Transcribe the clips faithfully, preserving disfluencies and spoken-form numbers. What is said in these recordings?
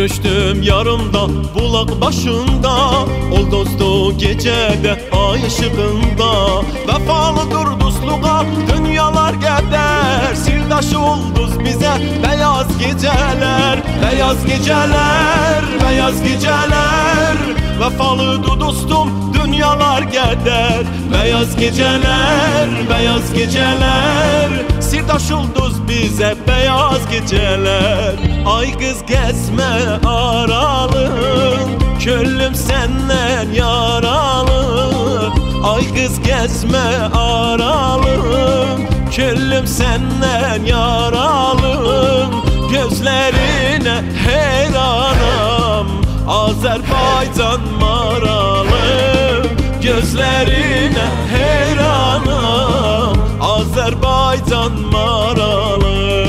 Görüştüm yarımda bulak başında, ol dostu gecede ay ışığında. Vefalıdır dostluğa dünyalar gider, sirdaş olduz bize beyaz geceler. Beyaz geceler, beyaz geceler, vefalıdır dostum dünyalar gider. Beyaz geceler, beyaz geceler, sirdaş olduz bize beyaz geceler. Ay kız gezme aralın, köllüm senden yaralı. Ay kız gezme aralın, köllüm senden yaralı. Gözlerine heyranım, Azerbaycan maralı. Gözlerine heyranım, Azerbaycan maralı.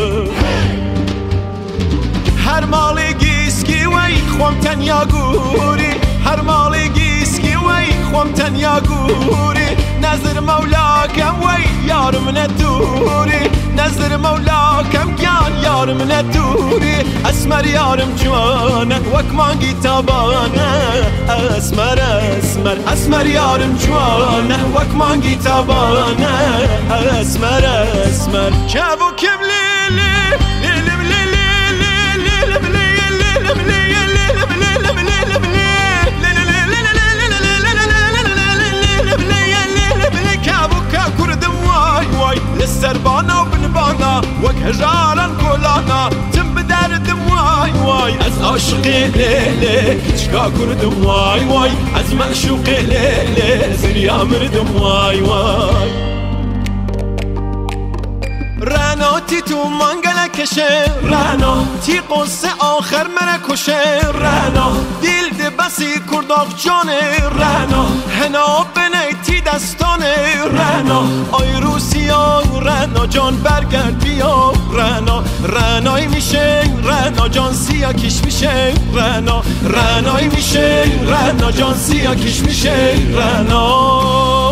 هر مالی گیسکی وی خوام تنیا گوری، هر مالی گیسکی وی خوام تنیا گوری. نظر مولاکم وی یارم ندوری، نظر مولاکم گیان یارم ندوری. اسمر یارم جوانه وک مانگی تابانه، اسمر اسمر اسمر یارم جوانه وک مانگی تابانه، اسمر اسمر. کبو کم لیلی لیلی لیلی لسربانا وبنبانا وك هجارا كولانا تم بدردم واي واي از عاشقي ليلي چكا كردم واي واي از معشوقي ليلي زريا مردم واي واي. رانا تی تو منگل کشه، رانا تی قصه آخر من کشه. رانا دیل ده بسی کرداق جانه، رانا هنا بنی تی دستانه. رانا آی روسیا رانا جان برگرد بیا. رانا رانای میشه رانا جان سیا کش میشه. رانا رانای میشه رانا جان سیا کش میشه. رانا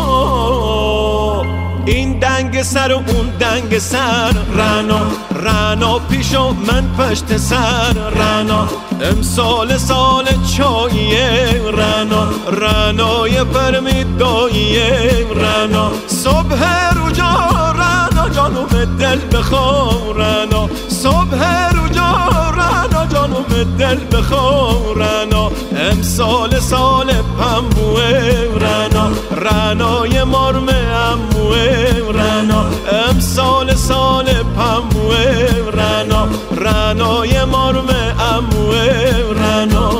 این دنگ سر و اون دنگ سر، رانا رانا پیشو من پشت سر. رانا امسال سال چاییه، رانا رانای پرمیداییه. رانا صبح روجا رانا جانو به دل بخور. رانا صبح روجا رانا جانو به دل بخور. رانا امسال سال پنبوه، رانا رانای مرم اموه. رانا امسال سال پموه، رانا رانای مرم اموه. رانا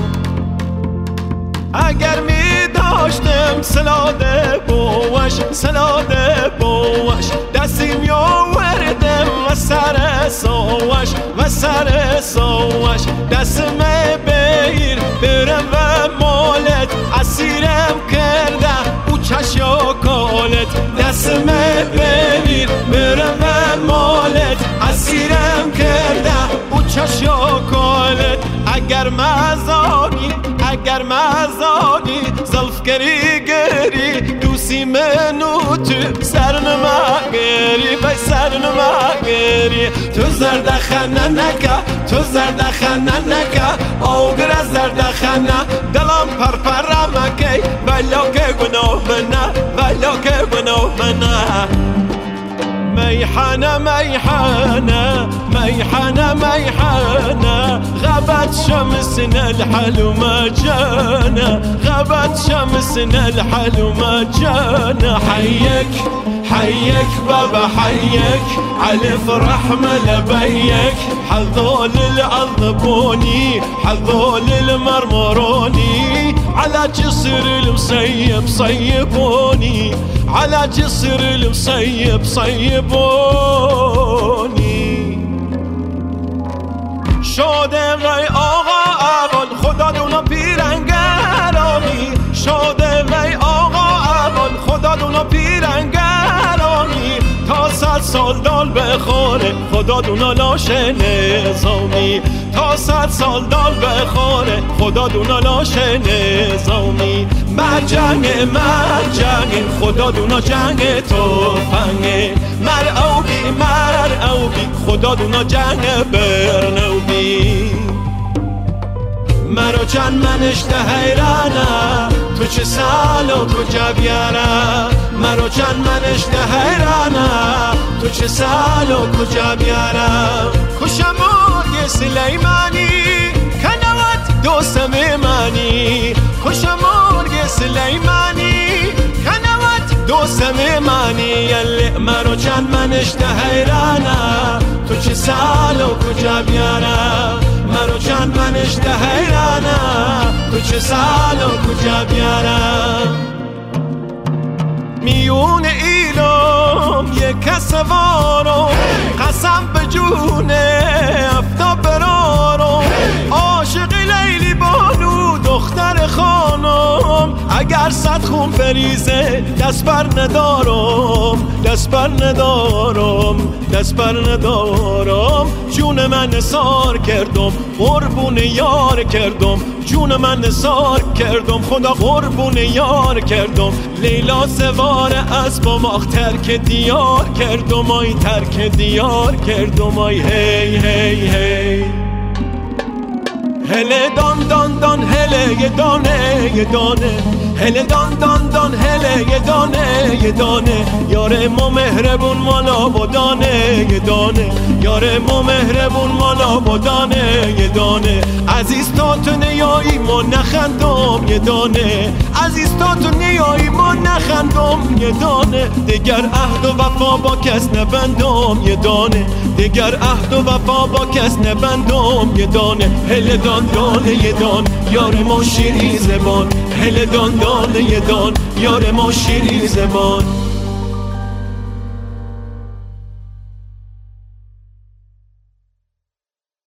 اگر می داشتم سلاده بوش سلاده بوش، دستیم یا وردم و سر سوش و سر سوش. دستم بیر برم و مالت اسیرم کرده او چشا کالت. دستم بیر برم و مالت اسیرم کرده او چشا کالت. اگر مزانی اگر مزانی زلف گری گری دوسی منو تو سرنما گری بای سرنما گری. تو زرد خانه نکه تو زرد خانه نکه آگر زرد خانه دلم پر پر مکی ولا که گناه منه ولا که گناه منه. ميحانة ميحانة ميحانة ميحانة غابت شمسنا الحلو ما جانا غابت شمسنا الحلو ما جانا. حيك حيك بابا حيك على فرح ملبيك حذول العذبوني حذول المرمروني على جسر المصيب صيبوني على جسر المصيب صيبوني. شده غی آقا اول خدا دونا پیرنگرامی شده غی آقا اول خدا دونا پیرنگرامی تا صد سال دال بخوره خدا دونا لاش نظامی تا صد سال دال بخوره خدا دونا لاش نظامی. مر جنگ مر جنگ خدا دونا جنگ توفنگه مر اوبی مر اوبی خدا دونا جنگ برنوبی. مرا چند منش ده حیرانه تو چه سال و کجا بیاره مرا چند منش ده حیرانه تو چه سال و کجا بیاره خوشم مرگ سلیمانی کنوات دوستم منی خوشم مرگ سلیمانی کنوات دوستم منی یلی مرا چند منش ده حیرانه تو چه سال و کجا بیاره مرا چند منش ده حیرانه تو چه سال و کجا بیاره میون ایلام یک سوارم قسم به جون افتاب برارم عاشق لیلی بانو دختر خانم اگر صد خون بریزه دست بر ندارم دست بر ندارم دست بر ندارم جون من نثار کردم قربون یار کردم جون من نثار کردم خدا قربون یار کردم لیلا سوار اسب و ماخ ترک دیار کردم آی ترک دیار کردم آی هی هی هی هله دان دان دان هله یه دانه یه دانه هله دان دان دان هله یه دانه یه دانه یار ما مهربون مالا بودانه یه دانه یار ما مهربون مالا بودانه یه دانه عزیز تا تو نیایی ما نخندم یه دانه عزیز تا تو نیایی ما نخندم یه دانه دیگر عهد و وفا با کس نبندم یه دانه دیگر عهد و وفا با کس نبندم یه دانه هله دان دانه یه دان یار ما شیری زبان هله دان دانه یه دان یار ما شیری زبان